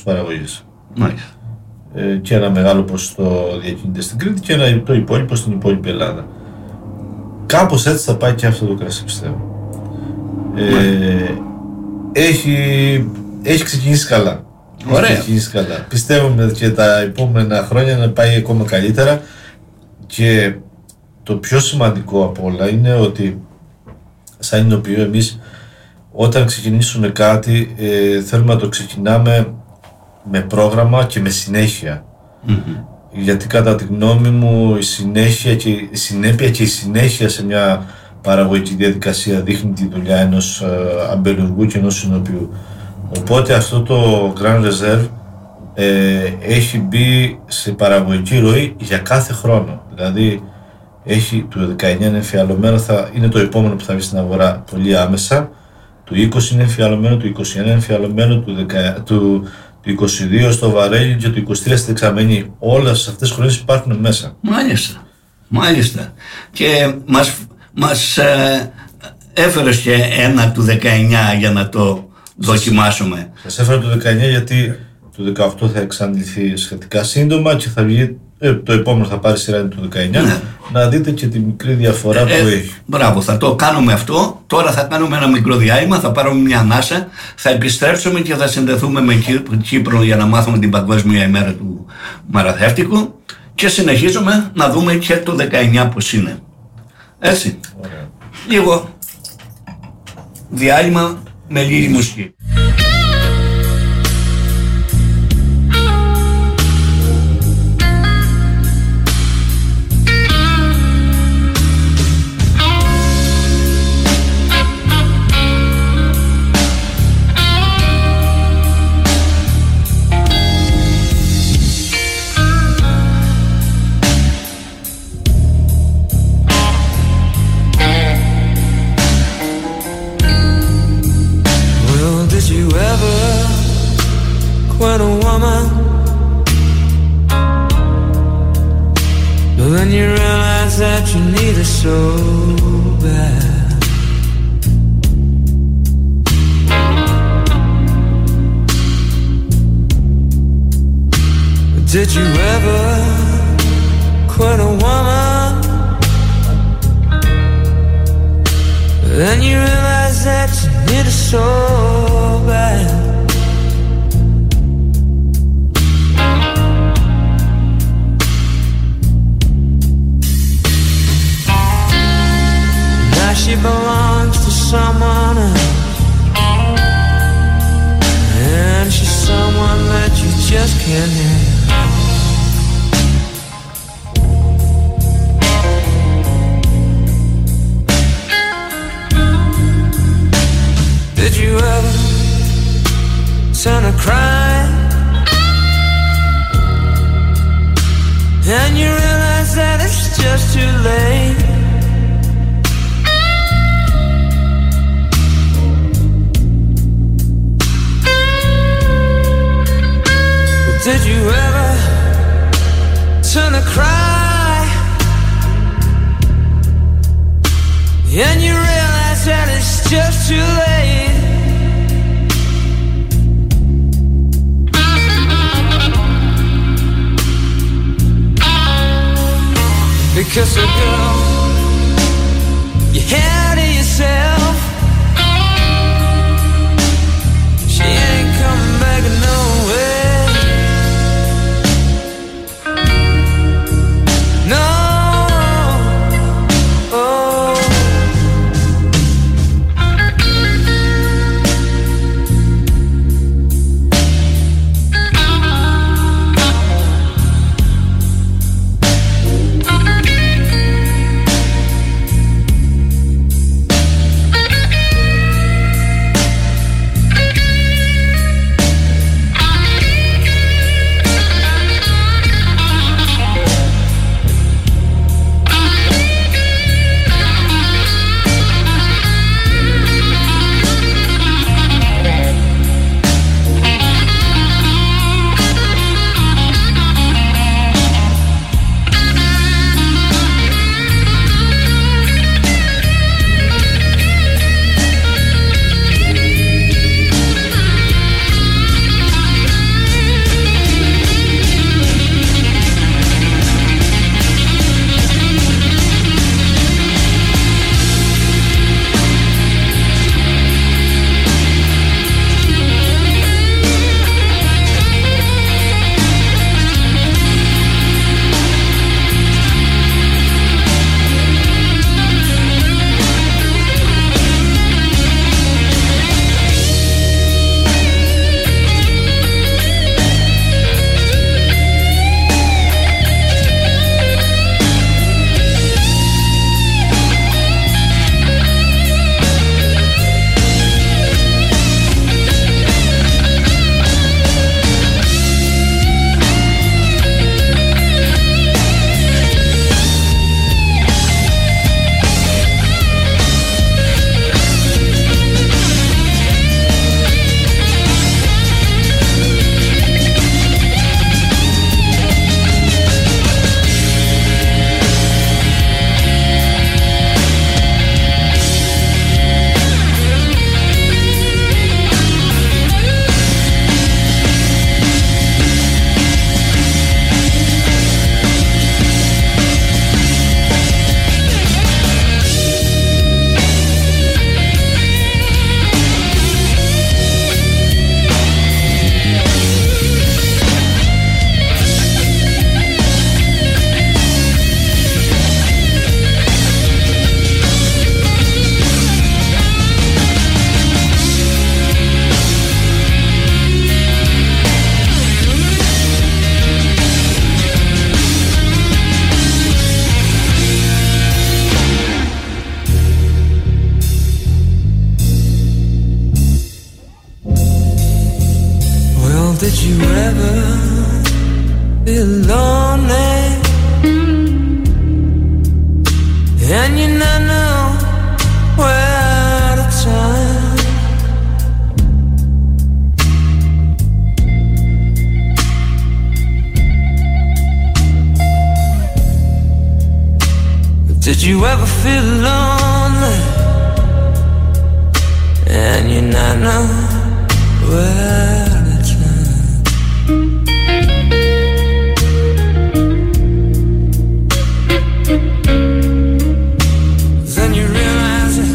παραγωγής. Μάλιστα. Και ένα μεγάλο ποσοστό διακινείται στην Κρήτη και το υπόλοιπο στην υπόλοιπη Ελλάδα. Κάπως έτσι θα πάει και αυτό το κρασί, πιστεύω. Έχει ξεκινήσει καλά. Ωραία. Πιστεύουμε και τα επόμενα χρόνια να πάει ακόμα καλύτερα, και το πιο σημαντικό από όλα είναι ότι σαν εινοποιείο εμείς όταν ξεκινήσουμε κάτι θέλουμε να το ξεκινάμε με πρόγραμμα και με συνέχεια. Γιατί κατά τη γνώμη μου η συνέπεια και η συνέχεια σε μια παραγωγική διαδικασία δείχνει τη δουλειά ενός αμπελουργού και ενός εινοποιού. Οπότε αυτό το Grand Reserve έχει μπει σε παραγωγική ροή για κάθε χρόνο. Δηλαδή το 19 είναι εμφιαλωμένο, είναι το επόμενο που θα βγει στην αγορά πολύ άμεσα. Το 20 είναι εμφιαλωμένο, το 21 είναι εμφιαλωμένο, το 22 στο βαρέλι και το 23 στη δεξαμενή. Όλες αυτές τις χρονιές υπάρχουν μέσα. Μάλιστα. Και μας έφερες και ένα του 19 για να το δοκιμάσουμε. Σας έφερα το 19 γιατί το 18 θα εξαντληθεί σχετικά σύντομα και θα βγει, το επόμενο θα πάρει σειρά το 19. Ναι. Να δείτε και τη μικρή διαφορά που έχει. Μπράβο, θα το κάνουμε αυτό. Τώρα θα κάνουμε ένα μικρό διάλειμμα, θα πάρουμε μια ανάσα, θα επιστρέψουμε και θα συνδεθούμε με Κύπρο για να μάθουμε την Παγκόσμια ημέρα του Μαραθεύτικου και συνεχίζουμε να δούμε και το 19 πώς είναι. Έτσι. Ωραία. Λίγο διάλειμμα με λίγη μουσική. So bad. Did you ever quit a woman? Then you realize that you need her so bad. She belongs to someone else, and she's someone that you just can't have. Did you ever turn a cry, and you realize that it's just too late? Did you ever turn a cry, and you realize that it's just too late? Because a girl you had to yourself, she ain't coming back nowhere. ever feel lonely and you not know where to turn? Did you ever feel lonely and you not know where to turn? Then you realize it.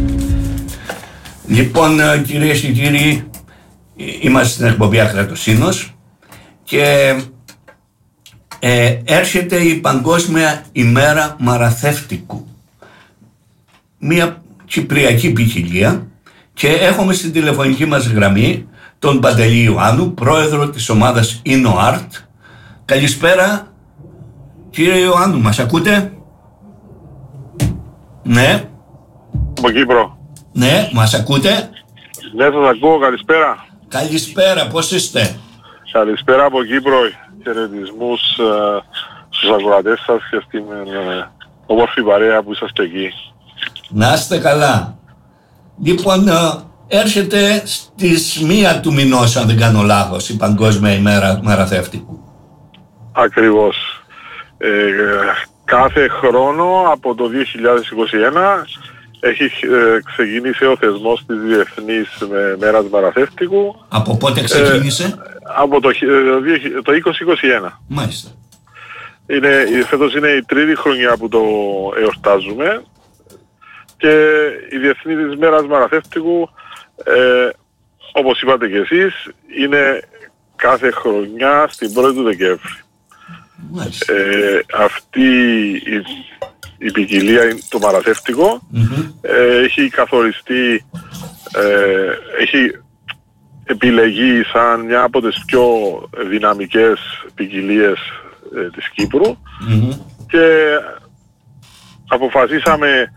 Λοιπόν, κυρίες και κύριοι, είμαστε στην εκπομπή Ακρατοσύνος και έρχεται η Παγκόσμια ημέρα Μαραθεύτικου. Μια κυπριακή ποικιλία και έχουμε στην τηλεφωνική μας γραμμή τον Παντελή Ιωάννου, πρόεδρο της ομάδας InnoArt. Καλησπέρα κύριε Ιωάννου, μας ακούτε? Ναι. Από Κύπρο. Ναι, μας ακούτε? Ναι, σας ακούω, καλησπέρα. Καλησπέρα, πώς είστε? Καλησπέρα από Κύπρο. Χαιρετισμούς στους ακροατές σας και στην όμορφη παρέα που είσαστε εκεί. Να είστε καλά. Λοιπόν, έρχεται στις 1 του μηνός, αν δεν κάνω λάθος, η Παγκόσμια ημέρα Μαραθεύτικου. Ακριβώς. Κάθε χρόνο από το 2021 έχει ξεκινήσει ο θεσμός της Διεθνής Μέρας Μαραθεύτικου. Από πότε ξεκίνησε? Από το 2021. Μάλιστα. Φέτος είναι η τρίτη χρονιά που το εορτάζουμε και η Διεθνή της Μέρας Μαραθεύτικου, όπως είπατε και εσείς, είναι κάθε χρονιά στην 1η του Δεκέμβρη. Αυτή η ποικιλία, το μαραθεύτικο, έχει καθοριστεί, έχει επιλεγεί σαν μια από τις πιο δυναμικές ποικιλίες της Κύπρου και αποφασίσαμε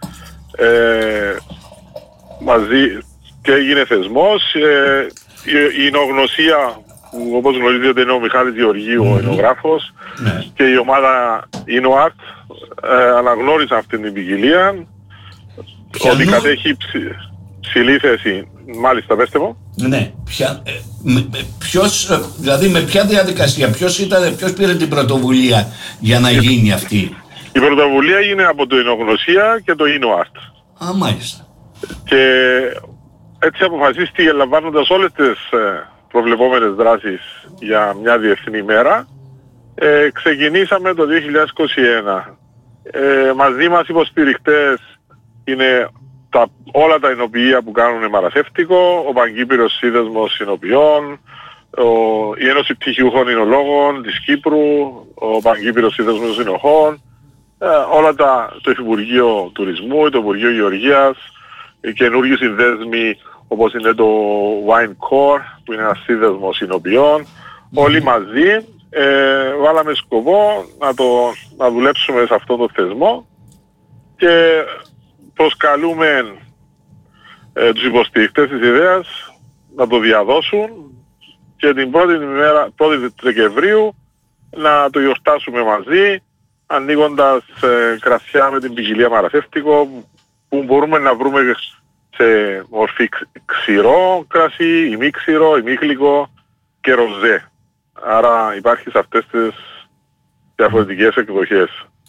μαζί και έγινε θεσμός. Η εινογνωσία που, όπως γνωρίζετε, είναι ο Μιχάλης Γεωργίου, ο εινογράφος, και η ομάδα InnoArt αναγνώρισαν αυτήν την ποικιλία, ότι κατέχει ψηλή θέση. Μάλιστα, πέστε μου. Ναι, ποιος, δηλαδή με ποια διαδικασία, ποιος πήρε την πρωτοβουλία για να γίνει αυτή? Η πρωτοβουλία είναι από το Εινογνωσία και το InnoArt. Α, μάλιστα. Και έτσι αποφασίστηκε, λαμβάνοντας όλες τις προβλεπόμενες δράσεις για μια διεθνή μέρα, ξεκινήσαμε το 2021. Μαζί μας υποστηριχτές είναι όλα τα εινοποιεία που κάνουν μαραθεύτικο, ο Παγκύπριος Σύνδεσμος Εινοποιών, η Ένωση Πτυχιούχων Εινολόγων της Κύπρου, ο Παγκύπριος Σύνδεσμος Εινοχών, το Υφυπουργείο Τουρισμού, το Υπουργείο Γεωργίας, οι καινούργιοι συνδέσμοι όπως είναι το Wine Core, που είναι ένας σύνδεσμος εινοποιών. Όλοι μαζί βάλαμε σκοπό να δουλέψουμε σε αυτό το θεσμό και προσκαλούμε τους υποστηρικτές της ιδέας να το διαδώσουν και την 1η Δεκεμβρίου να το γιορτάσουμε μαζί, ανοίγοντας κρασιά με την ποικιλία μαραθεύτικο που μπορούμε να βρούμε σε μορφή ξηρό κρασί, ημίξηρο, ημίχλικο και ροζέ. Άρα υπάρχει σε αυτές τις διαφορετικές εκδοχές.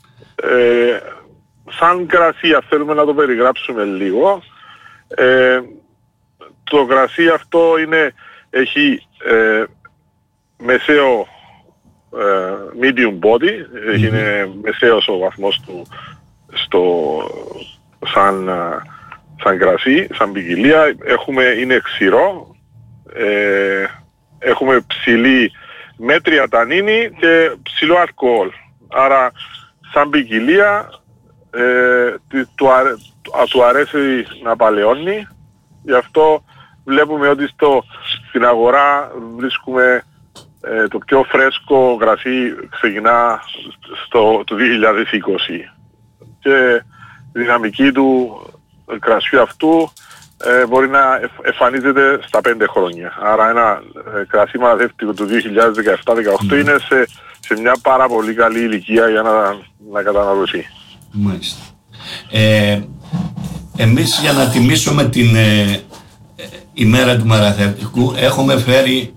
Σαν κρασί, αν θέλουμε να το περιγράψουμε λίγο, το κρασί αυτό έχει μεσαίο medium body, είναι μεσαίος ο βαθμός του σαν κρασί, σαν ποικιλία. Είναι ξηρό, έχουμε ψηλή μέτρια τανίνη και ψηλό αλκοόλ. Άρα σαν ποικιλία του αρέσει να παλαιώνει. Γι' αυτό βλέπουμε ότι στην αγορά βρίσκουμε το πιο φρέσκο κρασί ξεκινά το 2020 και η δυναμική του κρασιού αυτού μπορεί να εμφανίζεται στα 5 χρόνια. Άρα ένα κρασί μαραθεύτικο του 2017-18 είναι σε μια πάρα πολύ καλή ηλικία για να καταναλωθεί. Μάλιστα. Εμείς για να τιμήσουμε την ημέρα του μαραθευτικού έχουμε φέρει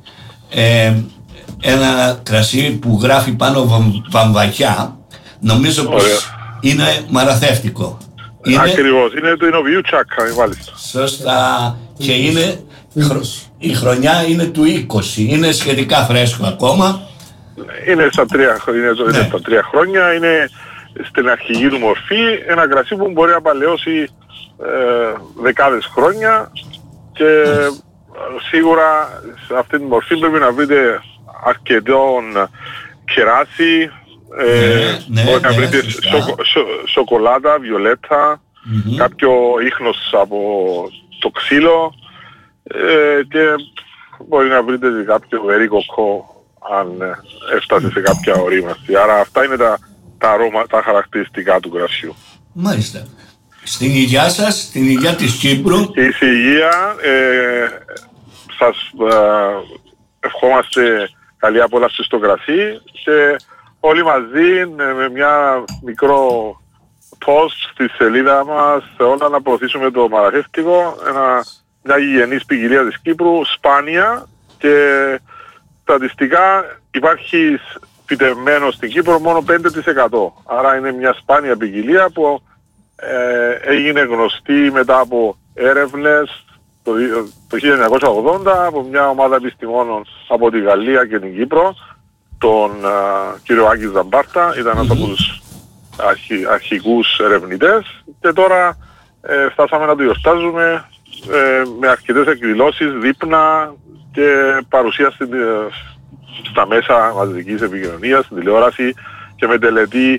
ένα κρασί που γράφει πάνω βαμβακιά. Νομίζω πως είναι μαραθευτικό. Ακριβώς, είναι του Ινοβιού Τσάκα, μάλιστα. Σωστά. Και είναι, η χρονιά είναι του 20, είναι σχετικά φρέσκο ακόμα. Είναι στα 3 χρόνια, είναι στην αρχική του μορφή, ένα κρασί που μπορεί να παλαιώσει δεκάδες χρόνια και σίγουρα σε αυτή τη μορφή πρέπει να βρείτε αρκετόν κεράσι, μπορεί να βρείτε σοκολάτα, βιολέτα, κάποιο ίχνος από το ξύλο και μπορεί να βρείτε κάποιο βερίκοκο αν έφτασε σε κάποια ορίμανση. Άρα αυτά είναι τα χαρακτηριστικά του κρασιού. Μάλιστα. Στην υγειά σας, στην υγειά της Κύπρου. Η υγεία, σας ευχόμαστε καλή απόλαυση στο κρασί και όλοι μαζί με μια μικρό post στη σελίδα μας όλα να προωθήσουμε το μαραθεύτικο, μια γηγενής ποικιλία της Κύπρου, σπάνια και στατιστικά υπάρχει φυτευμένο στην Κύπρο μόνο 5%. Άρα είναι μια σπάνια ποικιλία που έγινε γνωστή μετά από έρευνες το 1980 από μια ομάδα επιστημόνων από τη Γαλλία και την Κύπρο, τον κύριο Άκη Ζαμπάρτα, ήταν ένας από τους αρχικούς ερευνητές και τώρα φτάσαμε να το γιορτάζουμε με αρκετές εκδηλώσεις, δείπνα και παρουσία στα μέσα μαζικής επικοινωνίας, στην τηλεόραση και με τελετή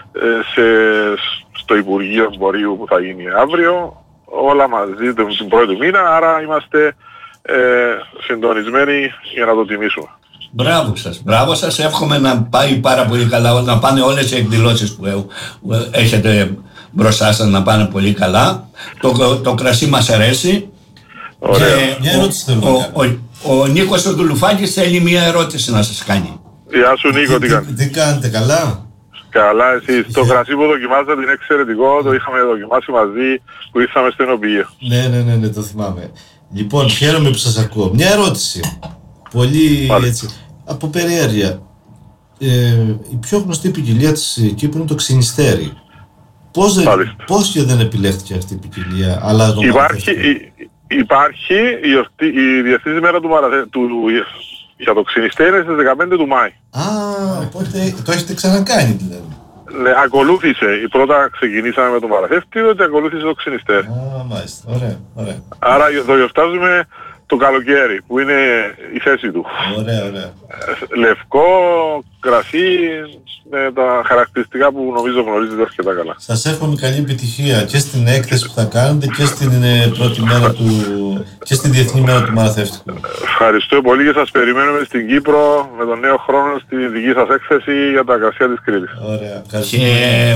στο Υπουργείο Εμπορίου που θα γίνει αύριο, όλα μαζί την πρώτη μήνα, άρα είμαστε συντονισμένοι για να το τιμήσουμε. Μπράβο σας, εύχομαι να πάει πάρα πολύ καλά, να πάνε όλες οι εκδηλώσεις που έχετε μπροστά σας να πάνε πολύ καλά. Το κρασί μας αρέσει. Μια ερώτηση θέλω. Ο Νίκος ο Δουλουφάκης θέλει μια ερώτηση να σας κάνει. Γεια σου Νίκο, τι κάνετε? Τι κάνετε, καλά? Καλά, εσείς. Το κρασί που δοκιμάσατε είναι εξαιρετικό, το είχαμε δοκιμάσει μαζί που ήρθαμε στο ενοποιείο. Ναι, το θυμάμαι. Λοιπόν, χαίρομαι που σας ακούω. Μια ερώτηση. Πολύ έτσι, από περιέργεια. Η πιο γνωστή ποικιλία της Κύπρου είναι το ξυνιστέρι. Πώς και δεν επιλέχθηκε αυτή η ποικιλία? Αλλά υπάρχει η Διεθνής ημέρα για το ξυνιστέρι είναι στις 15 του Μάη. Οπότε το έχετε ξανακάνει δηλαδή. Ναι, ακολούθησε. Πρώτα ξεκινήσαμε με το μαραθεύτικο και ακολούθησε το ξυνιστέρι. Μάλιστα. Ωραία. Άρα το γιορτάζουμε το καλοκαίρι που είναι η θέση του. Ωραία. Λευκό, κρασί, με τα χαρακτηριστικά που νομίζω γνωρίζετε αρκετά καλά. Σας εύχομαι καλή επιτυχία και στην έκθεση που θα κάνετε και στην πρώτη μέρα και στη Διεθνή Μέρα του Μαραθεύτικου. Ευχαριστώ πολύ και σας περιμένουμε στην Κύπρο με τον νέο χρόνο στη δική σας έκθεση για τα κρασιά της Κρήτης. Ωραία. Και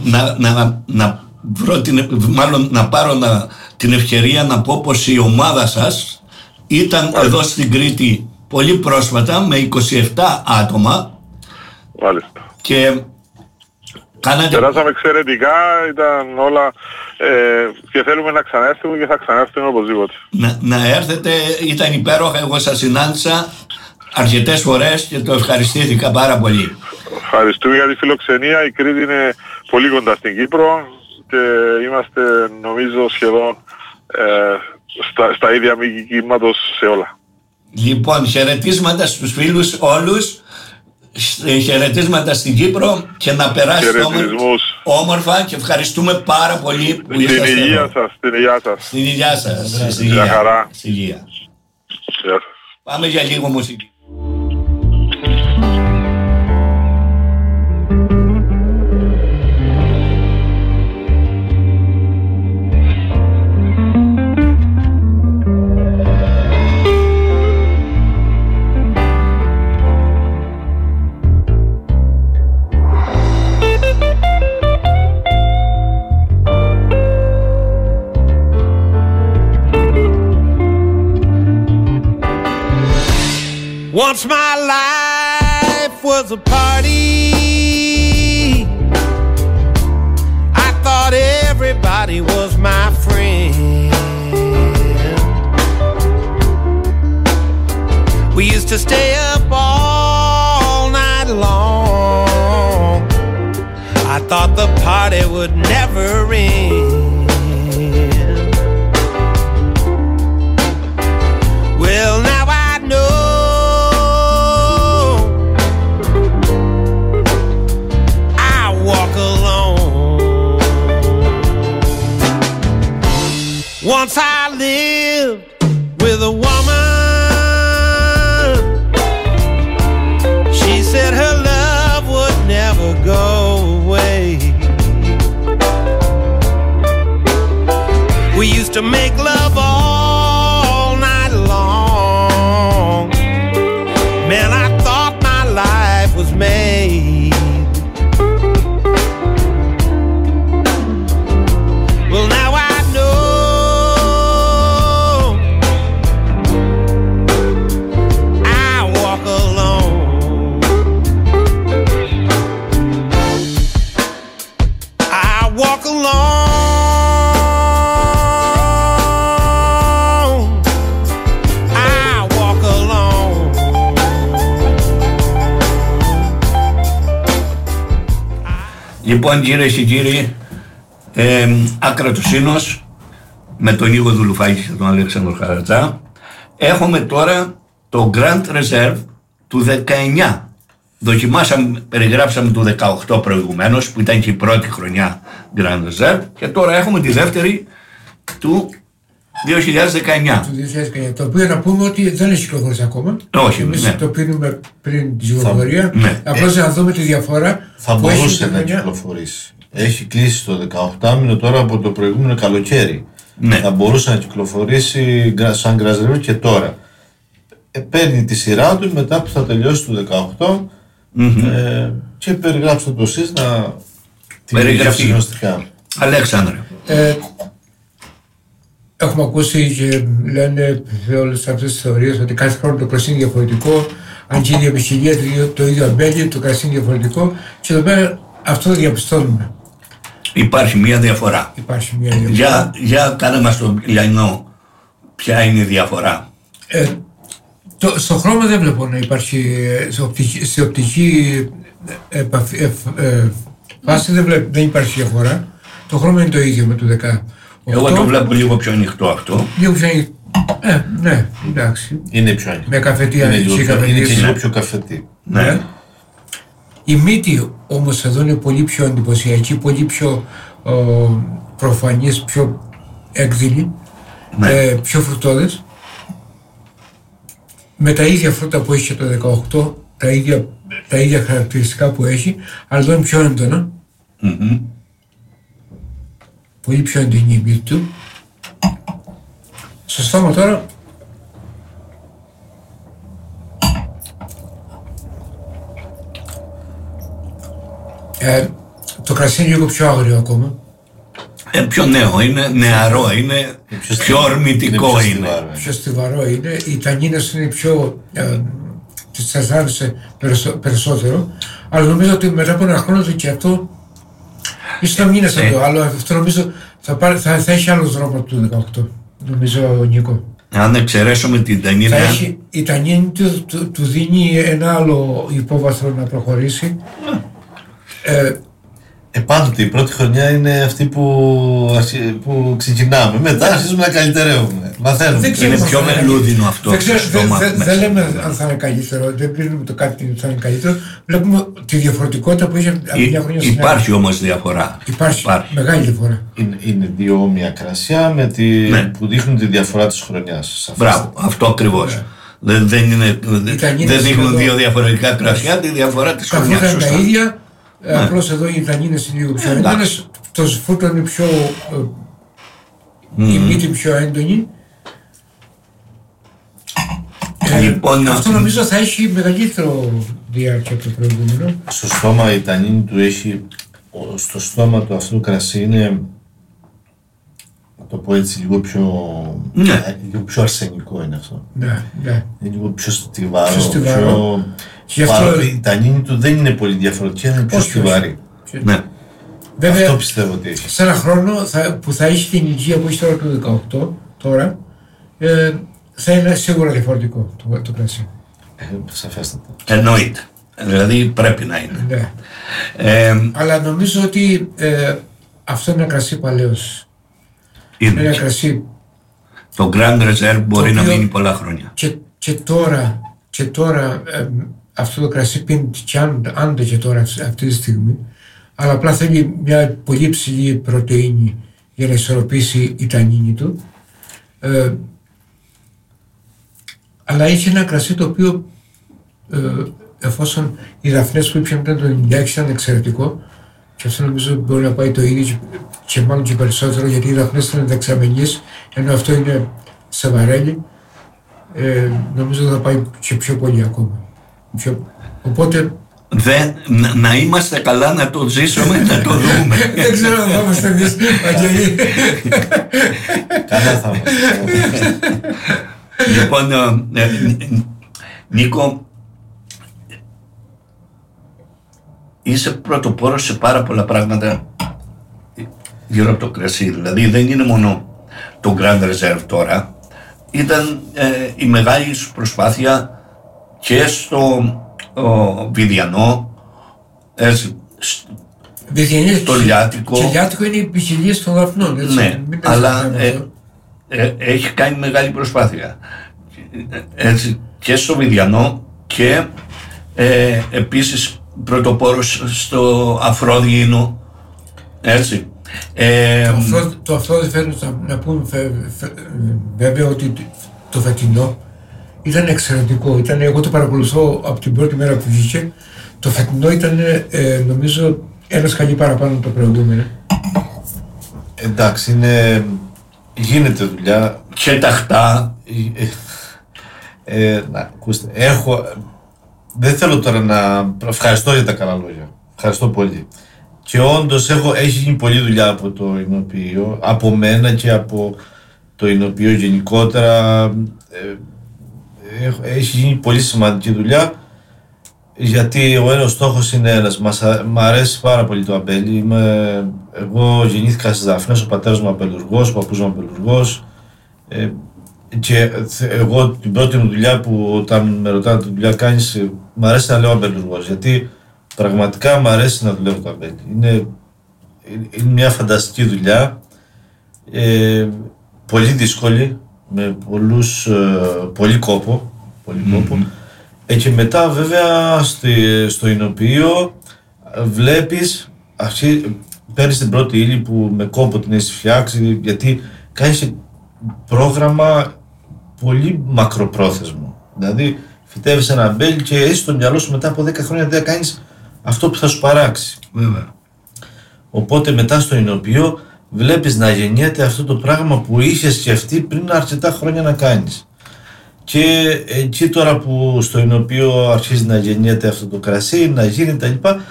να πάρω την ευκαιρία να πω πως η ομάδα σας ήταν εδώ στην Κρήτη πολύ πρόσφατα με 27 άτομα. Μάλιστα. Και περάσαμε εξαιρετικά, ήταν όλα και θέλουμε να ξανάρθουμε και θα ξανάρθουμε οπωσδήποτε. Να έρθετε, ήταν υπέροχα, εγώ σας συνάντησα αρκετές φορές και το ευχαριστήθηκα πάρα πολύ. Ευχαριστούμε για τη φιλοξενία, η Κρήτη είναι πολύ κοντά στην Κύπρο και είμαστε νομίζω σχεδόν στα ίδια μήκη κύματος σε όλα. Λοιπόν, χαιρετίσματα στους φίλους όλους, χαιρετίσματα στην Κύπρο και να περάσετε όμορφα και ευχαριστούμε πάρα πολύ που είσαστε στην υγεία σας, στην υγεία σας. Στην υγεία σας. Στην χαρά. Στην υγεία. Πάμε για λίγο μουσική. life was a party. I thought everybody was my friend. We used to stay up all night long. I thought the party would never end. Well, now I know I walk alone. Once I lived with a woman. She said her love would never go away. We used to make love all night long. Man, I thought my life was made. Well, now I know I walk alone. I walk alone. Λοιπόν, κυρίες και κύριοι, Ακρατοσύνος με τον Νίκο Δουλουφάκη και τον Αλέξανδρο Χαρατζά. Έχουμε τώρα το Grand Reserve του 19. Δοκιμάσαμε, περιγράψαμε το 18 προηγουμένως, που ήταν και η πρώτη χρονιά Grand Reserve, και τώρα έχουμε τη δεύτερη του 2019. Του 2019, το οποίο να πούμε ότι δεν έχει κυκλοφορήσει ακόμα. Όχι, εμείς ναι. το πίνουμε πριν τη κυκλοφορία. Ναι. Απλώς να δούμε τη διαφορά. Θα μπορούσε να κυκλοφορήσει. Έχει κλείσει το 18μηνο τώρα από το προηγούμενο καλοκαίρι. Ναι. Θα μπορούσε να κυκλοφορήσει σαν Grand Reserve και τώρα. Παίρνει τη σειρά του μετά που θα τελειώσει το 18 και περιγράψτε το εσείς να περιγραφεί γνωστικά. Αλέξανδρε. Έχουμε ακούσει και λένε σε όλες αυτές τις θεωρίες ότι κάθε χρόνο το κρασί είναι διαφορετικό. Αν και η ίδια ποικιλία, το ίδιο αμπέλι, το κρασί είναι διαφορετικό. Και εδώ πέρα αυτό το διαπιστώνουμε. Υπάρχει μια διαφορά. Υπάρχει μια διαφορά. Για κάνε μας το λιανό, ποια είναι η διαφορά. Στο χρώμα δεν βλέπω να υπάρχει, σε οπτική φάση δεν υπάρχει διαφορά. Το χρώμα είναι το ίδιο με το 18. Εγώ το βλέπω λίγο πιο ανοιχτό αυτό. Λίγο πιο ανοιχτό. Ναι, εντάξει. Είναι πιο ανοιχτό. Με καφετή ανοιχτή. Είναι και λίγο πιο καφετή. Ναι. Η μύτη όμως εδώ είναι πολύ πιο εντυπωσιακή, πολύ πιο προφανής, πιο έκδηλη, πιο φρουτώδες. Με τα ίδια φρούτα που έχει το 18, τα ίδια χαρακτηριστικά που έχει, αλλά εδώ είναι πιο έντονα. Πολύ πιο έντονη η μύτη του. Στο στόμα τώρα το κρασί είναι λίγο πιο άγριο ακόμα. Πιο νέο είναι, νεαρό είναι, πιο ορμητικό είναι. Πιο στιβαρό είναι, οι τανίνες είναι πιο, τις αισθάνεσαι περισσότερο, αλλά νομίζω ότι μετά από ένα χρόνο και αυτό, ίσως να μην είναι σαν το άλλο, αυτό νομίζω θα έχει άλλο δρόμο του 18, νομίζω, Νίκο. Αν εξαιρέσουμε την τανίνα. Η τανίνη του δίνει ένα άλλο υπόβαθρο να προχωρήσει. Πάντοτε η πρώτη χρονιά είναι αυτή που ξεκινάμε. Μετά αρχίζουμε να καλυτερεύουμε. Μαθαίνουμε. Είναι πιο βελούδινο αυτό. Δεν λέμε αν θα είναι καλύτερο, δεν κρίνουμε το κάτι θα είναι καλύτερο. Βλέπουμε τη διαφορετικότητα που έχει από μια χρονιά στην άλλη. Υπάρχει όμως διαφορά. Υπάρχει μεγάλη διαφορά. Είναι δύο όμοια κρασιά που δείχνουν τη διαφορά της χρονιάς. Μπράβο, αυτό ακριβώς. Δεν δείχνουν δύο διαφορετικά κρασιά, τη διαφορά της χρονιάς. Τα φρούτα είναι τα ίδια. Απλώς εδώ οι τανίνες είναι λίγο πιο έντονες, το φρούτο είναι πιο, η μύτη πιο έντονη. Λοιπόν, αυτό νομίζω θα έχει μεγαλύτερο διάρκεια από το προηγούμενο. Στο στόμα η τανίνη του έχει, στο στόμα του αυτού κρασί είναι, να το πω έτσι, λίγο πιο αρσενικό είναι αυτό. Ναι. Είναι λίγο πιο στιβαρό, Και αυτό... Παρόλο η τανίνη του δεν είναι πολύ διαφορετική, είναι πιο στιβαρή. Ναι. Βέβαια, αυτό πιστεύω ότι έχει. Σε ένα χρόνο που θα έχει την ηλικία που έχει τώρα του 18, τώρα, θα είναι σίγουρα διαφορετικό το κρασί. Σαφέστατα. Εννοείται. Δηλαδή πρέπει να είναι. Ναι. Αλλά νομίζω ότι αυτό είναι ένα κρασί παλαιός. Είναι. Ένα κρασί. Το Grand Reserve μπορεί να οποίο μείνει πολλά χρόνια. Και τώρα αυτό το κρασί πίνει και άντε και τώρα αυτή τη στιγμή, αλλά απλά θέλει μια πολύ ψηλή πρωτεΐνη για να ισορροπήσει η τανίνη του. Αλλά είχε ένα κρασί το οποίο εφόσον οι δαφνές που ήπιαν ήταν το 96 ήταν εξαιρετικό, και αυτό νομίζω μπορεί να πάει το ίδιο και μάλλον και περισσότερο, γιατί οι δαφνές ήταν δεξαμενείς ενώ αυτό είναι σε βαρέλι. Νομίζω θα πάει και πιο πολύ ακόμα. Οπότε να είμαστε καλά, να το ζήσουμε, να το δούμε. δεν ξέρω αν θα είμαστε εμείς, Βαγγέλη. Καλά θα είμαστε. Λοιπόν, Νίκο, είσαι πρωτοπόρος σε πάρα πολλά πράγματα γύρω από το κρασί. Δηλαδή δεν είναι μόνο το Grand Reserve τώρα. Ήταν η μεγάλη σου προσπάθεια και στο Βιδιανό, το Λιάτικο. Και Λιάτικο είναι οι ποικιλίες των δαφνών. Ναι, αλλά έχει κάνει μεγάλη προσπάθεια. Έτσι, και στο Βιδιανό και επίσης πρωτοπόρος στο Αφρόδιινο. Έτσι. Το Αφρόδι φέρνει να πούμε βέβαια ότι το φετινό ήταν εξαιρετικό. Εγώ το παρακολουθώ από την πρώτη μέρα που βγήκε. Το φετινό ήταν νομίζω ένα σκαλί παραπάνω από το προηγούμενο. Εντάξει, γίνεται δουλειά. Και ταχτά. Ακούστε, δεν θέλω τώρα να... Ευχαριστώ για τα καλά λόγια. Ευχαριστώ πολύ. Και όντως έχει γίνει πολλή δουλειά από το Ινοποιείο, από μένα και από το Ινοποιείο γενικότερα. Έχει γίνει πολύ σημαντική δουλειά, γιατί ο ένας στόχος είναι ένας. Μ' αρέσει πάρα πολύ το αμπέλι. Εγώ γεννήθηκα στις Δαφνές, ο πατέρας μου αμπελουργός, ο παππούς μου αμπελουργός. Και εγώ την πρώτη μου δουλειά που όταν με ρωτάνε τι δουλειά κάνεις, μ' αρέσει να λέω αμπελουργός, γιατί πραγματικά μ' αρέσει να δουλεύω το αμπέλι. Είναι μια φανταστική δουλειά, πολύ δύσκολη, με πολύ κόπο. Και μετά βέβαια στο Ινοποιείο βλέπεις, παίρνεις την πρώτη ύλη που με κόπο την έχεις φτιάξει, γιατί κάνεις πρόγραμμα πολύ μακροπρόθεσμο. Δηλαδή φυτεύεις ένα αμπέλι και έχεις στο μυαλό σου μετά από 10 χρόνια δεν κάνεις αυτό που θα σου παράξει. Βέβαια. Οπότε μετά στο Ινοποιείο βλέπεις να γεννιέται αυτό το πράγμα που είχες σκεφτεί πριν αρκετά χρόνια να κάνεις. Και εκεί τώρα που στο Ινοποιείο αρχίζει να γεννιέται αυτό το κρασί, να γίνει τα λοιπά,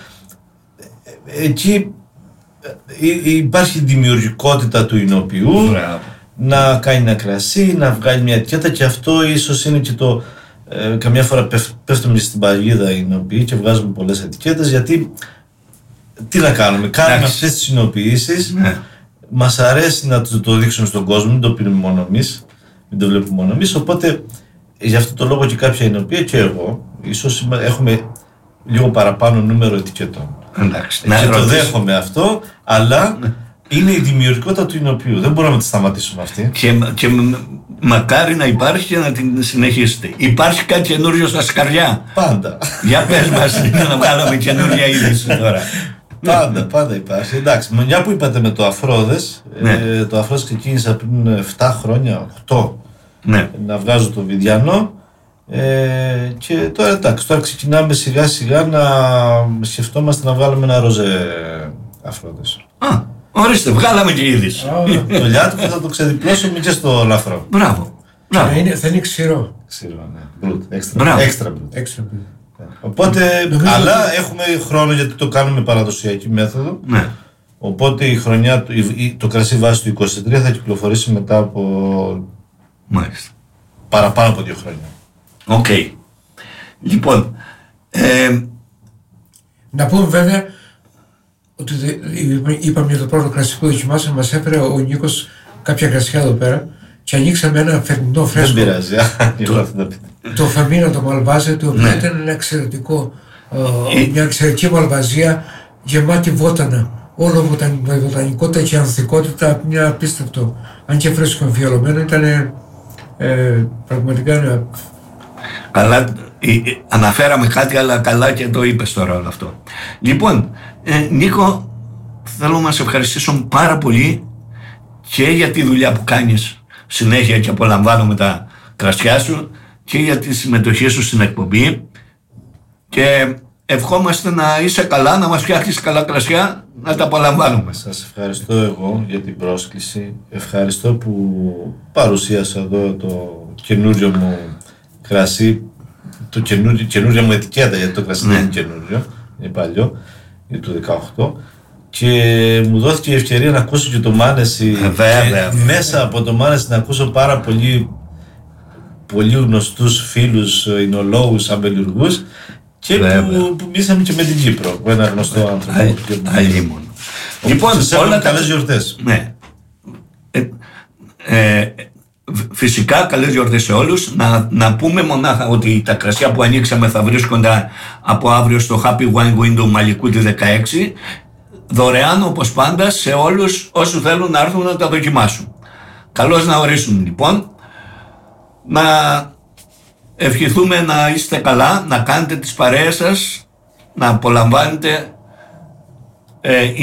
εκεί υπάρχει δημιουργικότητα του Ινοποιού να κάνει ένα κρασί, να βγάλει μια ετικέτα, και αυτό ίσως είναι και το... καμιά φορά πέφτουμε στην παγίδα οι Ινοποιοί και βγάζουμε πολλές ετικέτες, γιατί τι να κάνουμε, κάνουμε αυτές τις εινοποιήσεις, μας αρέσει να το δείξουμε στον κόσμο, μην το πίνουμε μόνο εμείς, μην το βλέπουμε μόνο εμείς, οπότε γι' αυτό το λόγο και κάποια εινοποιία και εγώ, ίσως έχουμε λίγο παραπάνω νούμερο ετικετών. Εντάξει, και το δέχομαι αυτό, αλλά είναι η δημιουργικότητα του Ινοποιού. Δεν μπορούμε να τη σταματήσουμε αυτή. Και μακάρι να υπάρχει και να την συνεχίσετε. Υπάρχει κάτι καινούριο στα σκαριά? Πάντα. Για πες μας να βγάλουμε καινούρια είδηση τώρα. Πάντα υπάρχει. Εντάξει, μια που είπατε με το Αφρόδες, το Αφρόδες ξεκίνησα πριν 7 χρόνια, 8, να βγάζω το Βιδιανό. Και τώρα εντάξει, τώρα ξεκινάμε σιγά σιγά να σκεφτόμαστε να βγάλουμε ένα ροζέ Αφρόδες. Ορίστε, βγάλαμε και είδηση. Το Λιάτικο θα το ξεδιπλώσουμε και στο Λαφρό. Μπράβο. Θα είναι ξηρό. Ξηρό, ναι. Έξτρα μπλουτ. Οπότε, αλλά έχουμε χρόνο, γιατί το κάνουμε παραδοσιακή μέθοδο. Ναι. Οπότε η χρονιά, το κρασί βάση του 23 θα κυκλοφορήσει μετά από... Μάλιστα. Παραπάνω από 2 χρόνια. Οκ. Λοιπόν, Να πούμε βέβαια ότι είπαμε για το πρώτο κρασί που δοκιμάσαμε, μας έφερε ο Νίκος κάποια κρασιά εδώ πέρα και ανοίξαμε ένα φετινό φρέσκο. Δεν πειράζει, το Φαμίνα το Μαλβάζε, το οποίο ήταν ένα εξαιρετικό, μια εξαιρετική μαλβαζία γεμάτη βότανα. Όλο η βοτανικότητα και η ανθικότητα, μια απίστευτο. Αν και φρέσκο εμφιαλωμένο, ήταν πραγματικά. Καλά, αναφέραμε κάτι, αλλά καλά και το είπες τώρα όλο αυτό. Λοιπόν, Νίκο, θέλω να σε ευχαριστήσω πάρα πολύ και για τη δουλειά που κάνεις συνέχεια και απολαμβάνουμε τα κρασιά σου και για τη συμμετοχή σου στην εκπομπή και ευχόμαστε να είσαι καλά, να μας φτιάξεις καλά κρασιά, να τα απολαμβάνουμε. Σας ευχαριστώ εγώ για την πρόσκληση. Ευχαριστώ που παρουσίασα εδώ το καινούριο μου κρασί, το καινούριο μου ετικέτα, γιατί το κρασί δεν είναι καινούριο, είναι παλιό, είναι του 18. Και μου δόθηκε η ευκαιρία να ακούσω και το Μάνεση. Μέσα από το Μάνεση να ακούσω πάρα πολύ γνωστούς φίλους εινολόγους, αμπελουργούς και που μίσαμε και με την Κύπρο, που ένα γνωστό άνθρωπο. Αλλήμον. Λοιπόν, όλα καλές γιορτές. Ναι. Φυσικά καλές γιορτές σε όλους. Να πούμε μονάχα ότι τα κρασιά που ανοίξαμε θα βρίσκονται από αύριο στο Happy Wine Window Μαλικούτη 16, δωρεάν όπως πάντα σε όλους όσους θέλουν να έρθουν να τα δοκιμάσουν. Καλώς να ορίσουν λοιπόν. Να ευχηθούμε να είστε καλά, να κάνετε τις παρέες σας, να απολαμβάνετε